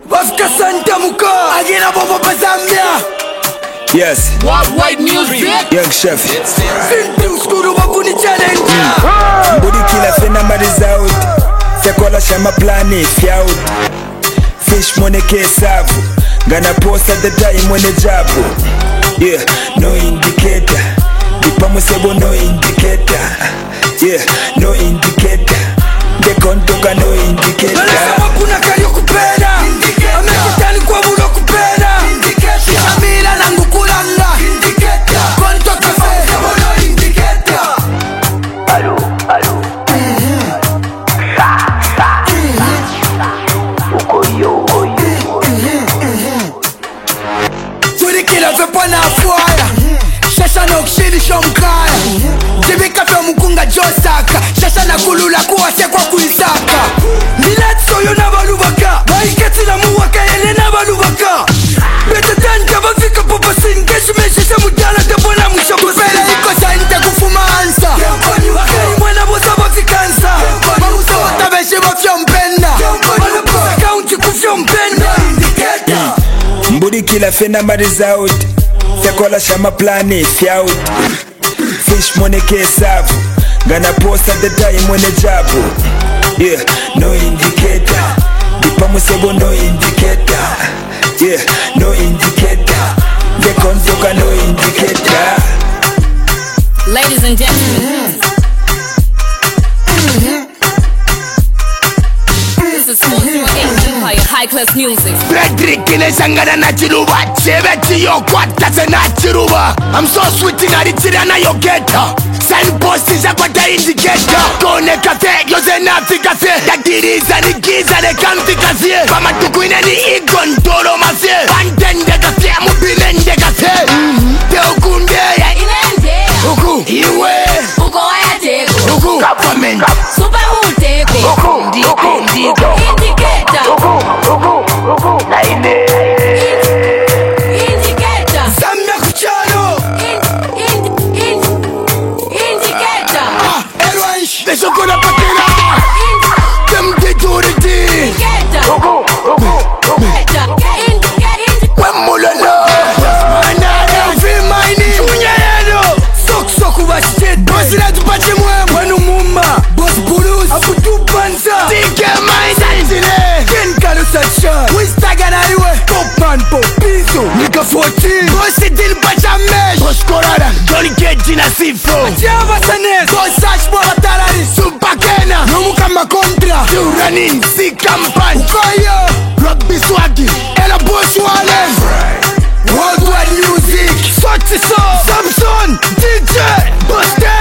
Wafika Santa Muka Agina Bobo Bazamia. Yes. Worldwide music. Young Chef. Sinti uskuru wakuni challenge. Mbudi kila fena marizaut. Fekola shama plani fiaut. Fish money kesavu. Gana posta the time money jabu. Yeah, no indicator. Dipa musebo no indicator. Yeah, no indicator. De kontoka no indicator. Nalesa wakuna kari kupenda. Amekitani kwa bulo kupenda. Shamila na ngukulanga. Kontoka musebo no indicator. Allo, allo. Sa. Ukoyo. Turikila vepo na fuaya. Shasha na ukshiri shomkaya. Jibika fe mukunga josaka. Shasha na kulula kuwase kwa kuisaka. Miletso yo na balubaka. Baiketi na muwaka ele na balubaka. Bete tanta bafika popa sin. Keshi meshesha mutala tepona mwisho kusele. Iko sainte kufuma ansa. Kei mwena bosa bafikansa. Marusa watabeshe bafyo mpenda. Wanapusa kaunti kufyo mpenda. Mbudi kila fena marizaut. Fekola shama plani fiaut. Fish money kesavu. Gana posta the time money jabu. Yeah, no indicator. Dipa musebo no indicator. Yeah, no indicator. De kontoka no indicator. Ladies and gentlemen, this is Smooth Empire High Class Music. Frederick ineshangana na chiluba. Chebeti yo kwata tena chiluba. I'm so sweet inarichira na yo geta. Signpost isha kwata indicator. Kone kafe, yose nafi kafe. Yakiriza ni giza ne kamfi kafe. Mama tukuine ni igon toro mafye. Pantende kafe, mubinende kafe. Teukunde ya Inende, uku iwe uko waya teko, uku government super muteko, indicator, indicator, Samya kuchano indicator, Erwansh Deshokona patela Temte turiti Wemulala Manana Vimaini Chunyayeno Sok bashit Bosina tupache mwe Wenu mumma Boss Burus Afutupanza Tike Maini Santine Ken Kalo Sachan Wistaga na iwe Popman Popizo Nika 14 Bossi Dil Pachamesh Boss Korara Jolly Keji na Sifo Ajava Sanes Boss Ashbo Batalari Supakena Nomuka Makontra Turanin Si Kampan Ukaya Rugby Swaggy Ela Boss Wales Worldwide music Sochi So Samson DJ Buster